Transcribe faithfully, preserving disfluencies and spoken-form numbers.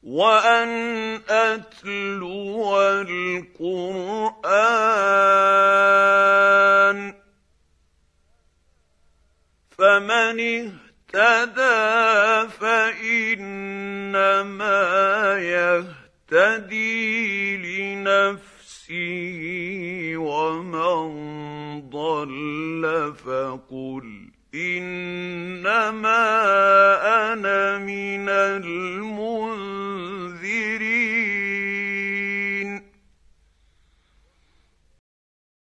وأن أتلو القرآن فمن اهتدى فإنما يهتدي لنفسه ومن ضل فقل إنما